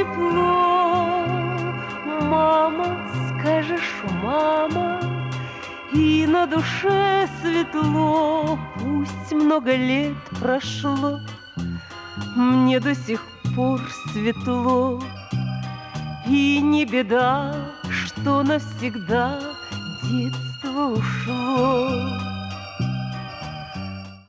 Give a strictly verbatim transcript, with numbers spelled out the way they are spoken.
тепло. Мама, скажешь, мама, и на душе светло. Пусть много лет прошло, мне до сих пор светло. И не беда, что навсегда детство ушло.